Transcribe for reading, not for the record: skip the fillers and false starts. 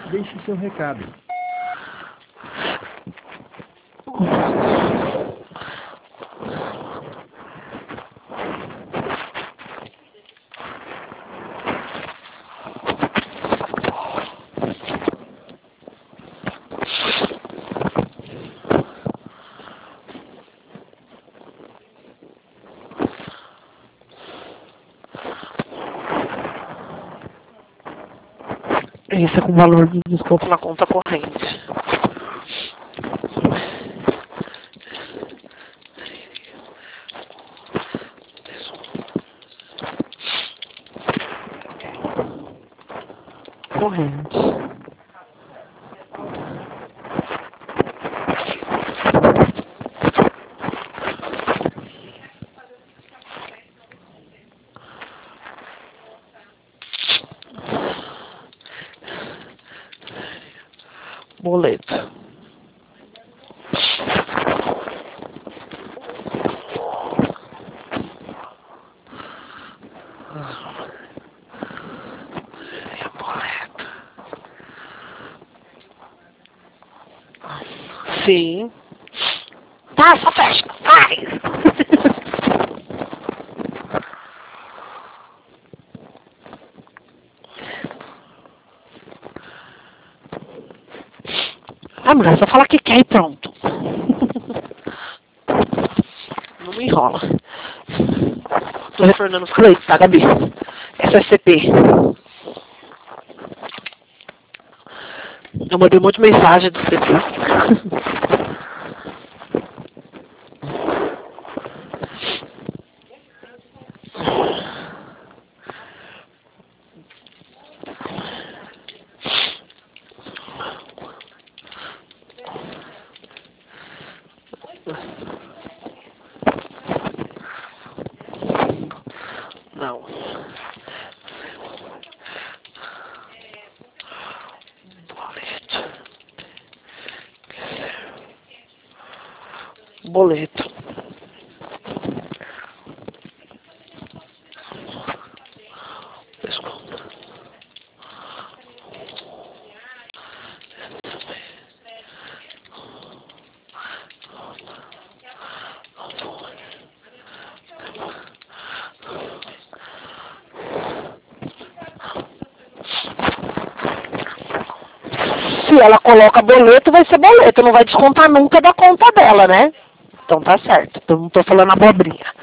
Deixe seu recado. Isso é com valor de desconto na conta corrente. Corrente. Boleto. Boleto. Sim. Tá, só fecha. Faz. Ah, mulher, só fala que quer e pronto. Não me enrola. Tô retornando os clientes, tá, Gabi? SSCP. Eu mandei um monte de mensagem do CP. Não. Boleto. Desculpa. Se ela coloca boleto, vai ser boleto. Não vai descontar nunca da conta dela, né? Então tá certo. Eu não tô falando abobrinha.